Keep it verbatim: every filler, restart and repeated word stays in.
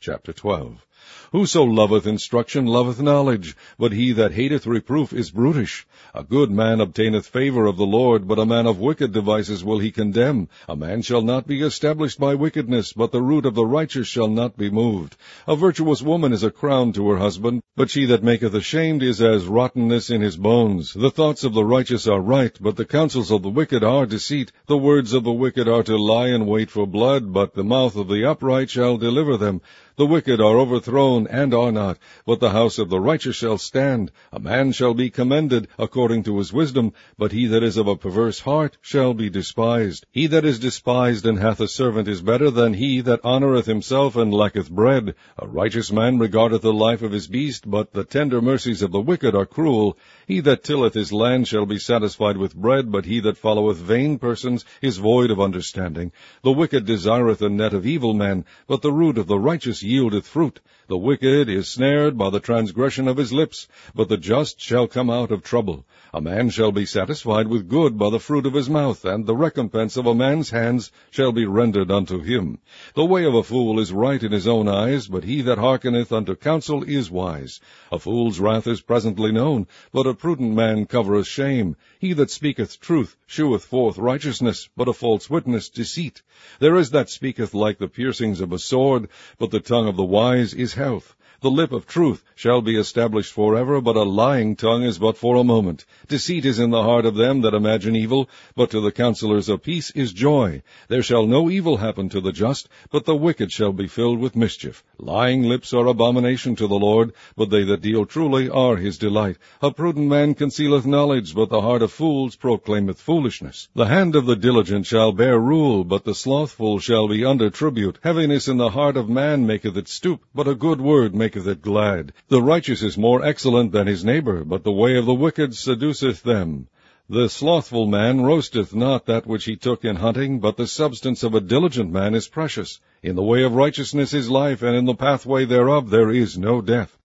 Chapter twelve. Whoso loveth instruction loveth knowledge, but he that hateth reproof is brutish. A good man obtaineth favor of the Lord, but a man of wicked devices will he condemn. A man shall not be established by wickedness, but the root of the righteous shall not be moved. A virtuous woman is a crown to her husband, but she that maketh ashamed is as rottenness in his bones. The thoughts of the righteous are right, but the counsels of the wicked are deceit. The words of the wicked are to lie in wait for blood, but the mouth of the upright shall deliver them. The wicked are overthrown, and are not, but the house of the righteous shall stand. A man shall be commended according to his wisdom, but he that is of a perverse heart shall be despised. He that is despised and hath a servant is better than he that honoureth himself and lacketh bread. A righteous man regardeth the life of his beast, but the tender mercies of the wicked are cruel. He that tilleth his land shall be satisfied with bread, but he that followeth vain persons is void of understanding. The wicked desireth the net of evil men, but the root of the righteous yieldeth fruit. The wicked is snared by the transgression of his lips, but the just shall come out of trouble. A man shall be satisfied with good by the fruit of his mouth, and the recompense of a man's hands shall be rendered unto him. The way of a fool is right in his own eyes, but he that hearkeneth unto counsel is wise. A fool's wrath is presently known, but a prudent man covereth shame. He that speaketh truth sheweth forth righteousness, but a false witness deceit. There is that speaketh like the piercings of a sword, but the tongue of the wise is health. The lip of truth shall be established forever, but a lying tongue is but for a moment. Deceit is in the heart of them that imagine evil, but to the counselors of peace is joy. There shall no evil happen to the just, but the wicked shall be filled with mischief. Lying lips are abomination to the Lord, but they that deal truly are his delight. A prudent man concealeth knowledge, but the heart of fools proclaimeth foolishness. The hand of the diligent shall bear rule, but the slothful shall be under tribute. Heaviness in the heart of man maketh it stoop, but a good word maketh it glad. The righteous is more excellent than his neighbor, but the way of the wicked seduceth them. The slothful man roasteth not that which he took in hunting, but the substance of a diligent man is precious. In the way of righteousness is life, and in the pathway thereof there is no death.